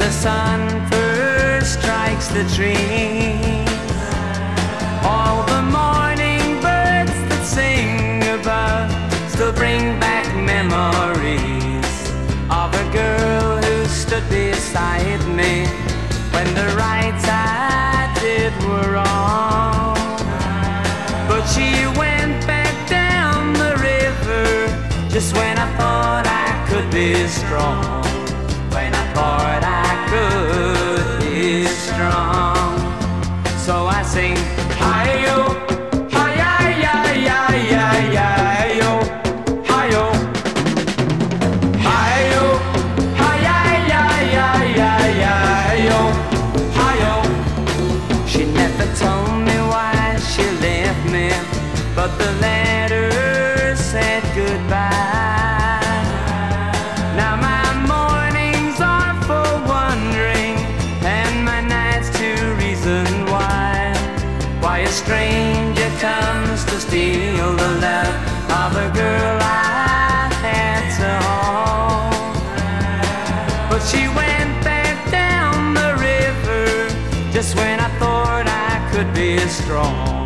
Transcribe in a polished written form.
the sun first strikes the tree, all the morning birds that sing above still bring back memories of a girl who stood beside me when the rights I did were wrong. But she went back down the river just when I thought I could be strong, when I thought I could be strong. So I sing, hi-yo, hi-yi-yi-yi-yi-yi-yo, hi-yo, hi-yo, hi-yi-yi-yi-yi-yi-yo, hi-yo. She never told me why she left me, but the letter said goodbye. Now my mornings are for wondering, and my nights to reason why a stranger comes to steal the love of a girl I had to hold. But she went back down the river just when I thought I could be strong,